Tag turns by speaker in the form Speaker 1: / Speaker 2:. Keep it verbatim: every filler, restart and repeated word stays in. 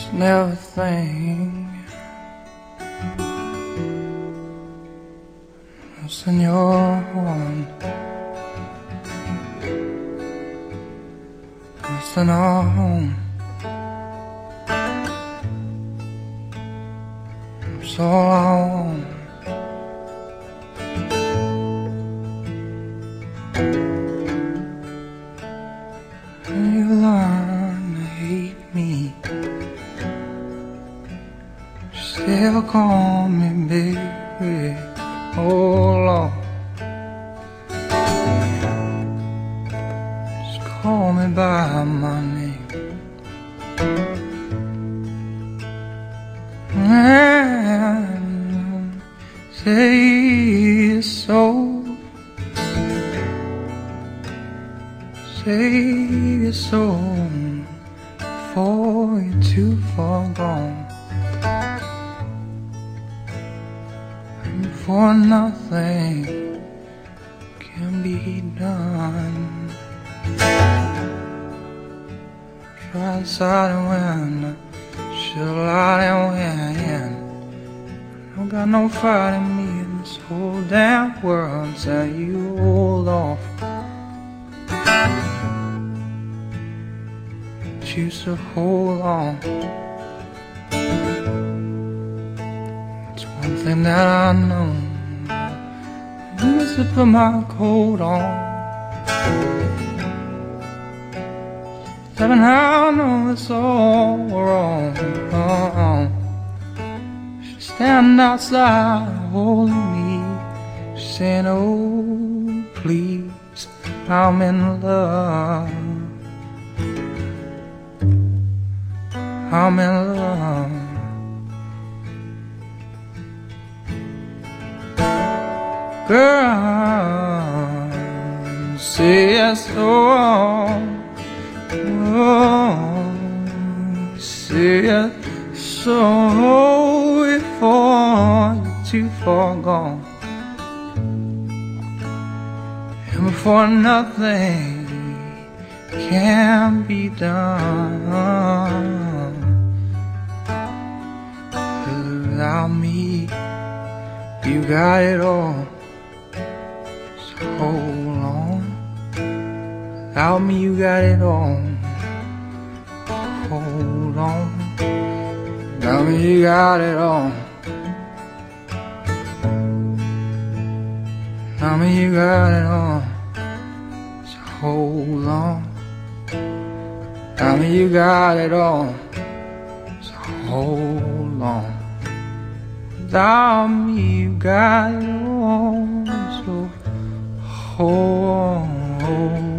Speaker 1: just never think what's in your home, what's in our home. It's all I want. When you learn to hate me, still call me baby. Oh Lord, just call me by my name. And say it's so, say it's so, before you're too far gone, and before nothing can be done. Try to decide when should lie and win. Don't got no fight in me in this whole damn world. Tell you hold off, choose to hold on. It's one thing that I know, I used to put my coat on. Seven, I know it's all wrong. Uh-uh. She stand outside holding me, saying, oh, please, I'm in love. I'm in love. Girl, say yes, oh. Oh, say it so before you're too far gone, and before nothing can be done. Without me, you got it all, so hold on. Without me, you got it all. Hold on. Without me, you got it all. Without me, you got it all. So hold on. Without me, you got it all. So hold on. Without me, you got it all. So hold on.